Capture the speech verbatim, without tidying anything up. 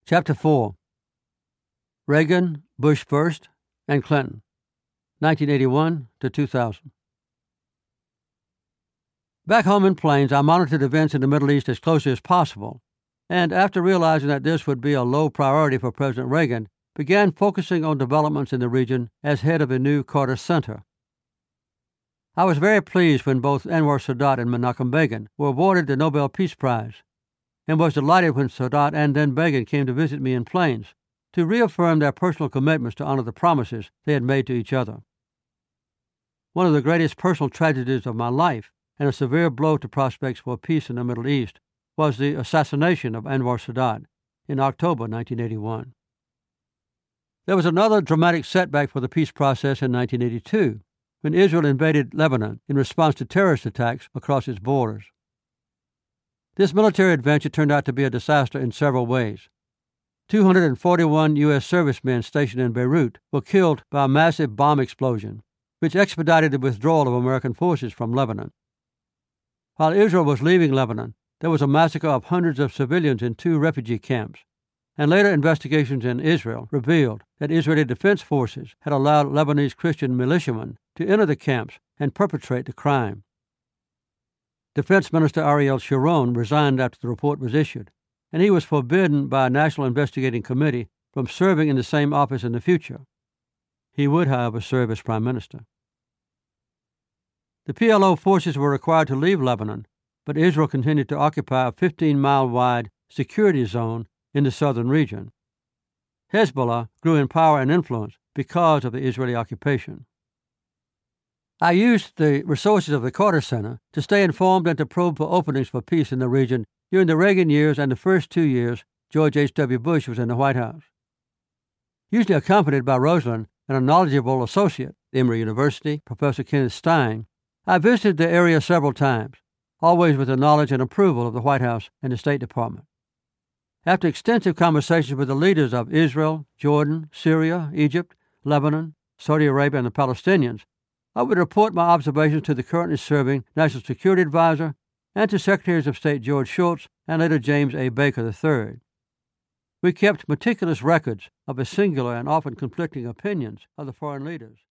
Chapter four. Reagan, Bush First, and Clinton, nineteen eighty-one to two thousand. Back home in Plains, I monitored events in the Middle East as closely as possible, and after realizing that this would be a low priority for President Reagan, began focusing on developments in the region as head of the new Carter Center. I was very pleased when both Anwar Sadat and Menachem Begin were awarded the Nobel Peace Prize, and was delighted when Sadat and then Begin came to visit me in Plains to reaffirm their personal commitments to honor the promises they had made to each other. One of the greatest personal tragedies of my life, and a severe blow to prospects for peace in the Middle East, was the assassination of Anwar Sadat in October nineteen eighty-one. There was another dramatic setback for the peace process in nineteen eighty-two, when Israel invaded Lebanon in response to terrorist attacks across its borders. This military adventure turned out to be a disaster in several ways. two hundred forty-one U S servicemen stationed in Beirut were killed by a massive bomb explosion, which expedited the withdrawal of American forces from Lebanon. While Israel was leaving Lebanon, there was a massacre of hundreds of civilians in two refugee camps, and later investigations in Israel revealed that Israeli defense forces had allowed Lebanese Christian militiamen to enter the camps and perpetrate the crime. Defense Minister Ariel Sharon resigned after the report was issued, and he was forbidden by a National Investigating Committee from serving in the same office in the future. He would, however, serve as Prime Minister. The P L O forces were required to leave Lebanon, but Israel continued to occupy a fifteen-mile-wide security zone in the southern region. Hezbollah grew in power and influence because of the Israeli occupation. I used the resources of the Carter Center to stay informed and to probe for openings for peace in the region during the Reagan years and the first two years George H W. Bush was in the White House. Usually accompanied by Rosalind and a knowledgeable associate, Emory University, Professor Kenneth Stein, I visited the area several times, always with the knowledge and approval of the White House and the State Department. After extensive conversations with the leaders of Israel, Jordan, Syria, Egypt, Lebanon, Saudi Arabia, and the Palestinians, I would report my observations to the currently serving National Security Advisor and to Secretaries of State George Shultz and later James A. Baker the third. We kept meticulous records of the singular and often conflicting opinions of the foreign leaders.